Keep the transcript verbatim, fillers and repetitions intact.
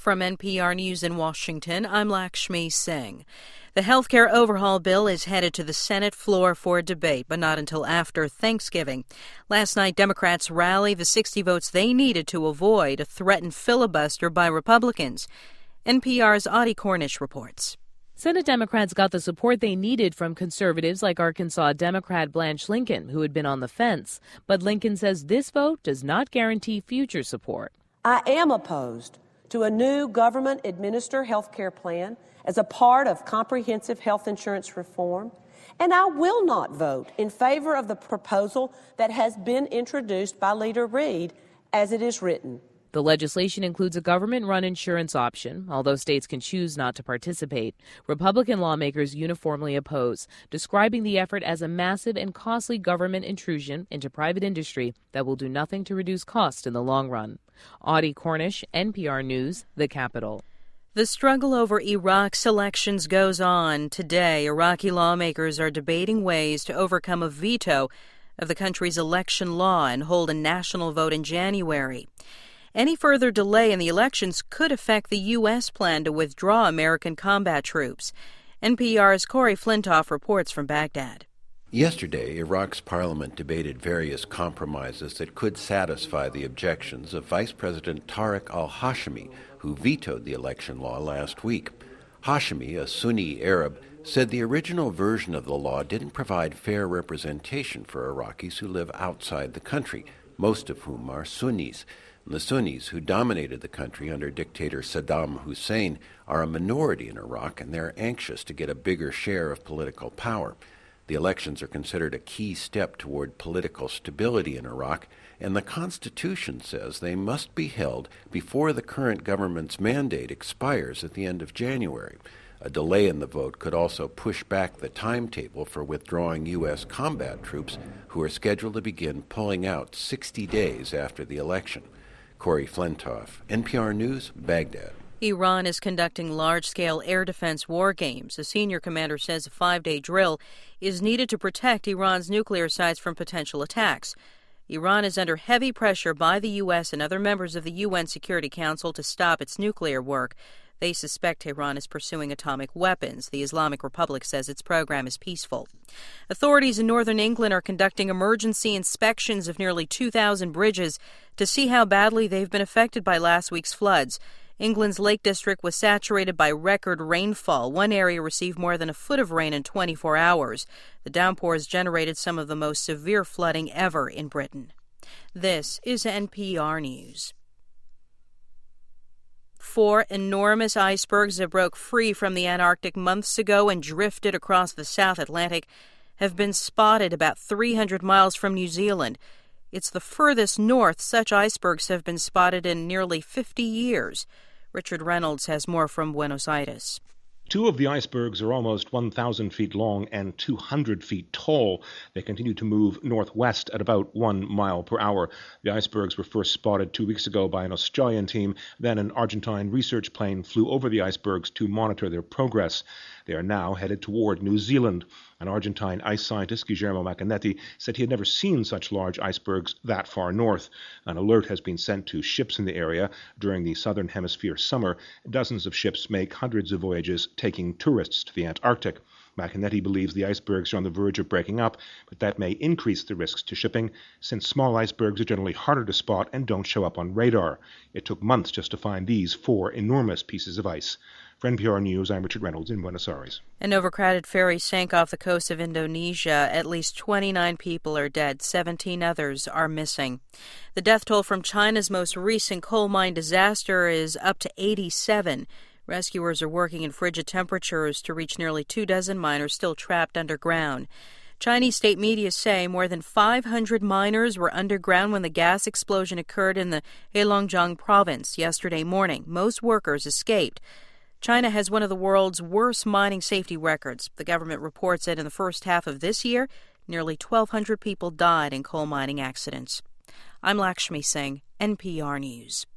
From N P R News in Washington, I'm Lakshmi Singh. The healthcare overhaul bill is headed to the Senate floor for debate, but not until after Thanksgiving. Last night, Democrats rallied the sixty votes they needed to avoid a threatened filibuster by Republicans. N P R's Audie Cornish reports. Senate Democrats got the support they needed from conservatives like Arkansas Democrat Blanche Lincoln, who had been on the fence. But Lincoln says this vote does not guarantee future support. I am opposed to a new government-administered health care plan as a part of comprehensive health insurance reform, and I will not vote in favor of the proposal that has been introduced by Leader Reid as it is written. The legislation includes a government-run insurance option, although states can choose not to participate. Republican lawmakers uniformly oppose, describing the effort as a massive and costly government intrusion into private industry that will do nothing to reduce costs in the long run. Audie Cornish, N P R News, the Capitol. The struggle over Iraq's elections goes on. Today, Iraqi lawmakers are debating ways to overcome a veto of the country's election law and hold a national vote in January. Any further delay in the elections could affect the U S plan to withdraw American combat troops. N P R's Corey Flintoff reports from Baghdad. Yesterday, Iraq's parliament debated various compromises that could satisfy the objections of Vice President Tariq al-Hashimi, who vetoed the election law last week. Hashimi, a Sunni Arab, said the original version of the law didn't provide fair representation for Iraqis who live outside the country, most of whom are Sunnis. The Sunnis, who dominated the country under dictator Saddam Hussein, are a minority in Iraq, and they're anxious to get a bigger share of political power. The elections are considered a key step toward political stability in Iraq, and the Constitution says they must be held before the current government's mandate expires at the end of January. A delay in the vote could also push back the timetable for withdrawing U S combat troops, who are scheduled to begin pulling out sixty days after the election. Corey Flintoff, N P R News, Baghdad. Iran is conducting large-scale air defense war games. A senior commander says a five-day drill is needed to protect Iran's nuclear sites from potential attacks. Iran is under heavy pressure by the U S and other members of the U N Security Council to stop its nuclear work. They suspect Tehran is pursuing atomic weapons. The Islamic Republic says its program is peaceful. Authorities in northern England are conducting emergency inspections of nearly two thousand bridges to see how badly they've been affected by last week's floods. England's Lake District was saturated by record rainfall. One area received more than a foot of rain in twenty-four hours. The downpours generated some of the most severe flooding ever in Britain. This is N P R News. Four enormous icebergs that broke free from the Antarctic months ago and drifted across the South Atlantic have been spotted about three hundred miles from New Zealand. It's the furthest north such icebergs have been spotted in nearly fifty years. Richard Reynolds has more from Buenos Aires. Two of the icebergs are almost one thousand feet long and two hundred feet tall. They continue to move northwest at about one mile per hour. The icebergs were first spotted two weeks ago by an Australian team. Then an Argentine research plane flew over the icebergs to monitor their progress. They are now headed toward New Zealand. An Argentine ice scientist, Guillermo Macanetti, said he had never seen such large icebergs that far north. An alert has been sent to ships in the area. During the southern hemisphere summer, dozens of ships make hundreds of voyages taking tourists to the Antarctic. Macanetti believes the icebergs are on the verge of breaking up, but that may increase the risks to shipping, since small icebergs are generally harder to spot and don't show up on radar. It took months just to find these four enormous pieces of ice. For N P R News, I'm Richard Reynolds in Buenos Aires. An overcrowded ferry sank off the coast of Indonesia. At least twenty-nine people are dead. seventeen others are missing. The death toll from China's most recent coal mine disaster is up to eighty-seven. Rescuers are working in frigid temperatures to reach nearly two dozen miners still trapped underground. Chinese state media say more than five hundred miners were underground when the gas explosion occurred in the Heilongjiang province yesterday morning. Most workers escaped. China has one of the world's worst mining safety records. The government reports that in the first half of this year, nearly twelve hundred people died in coal mining accidents. I'm Lakshmi Singh, N P R News.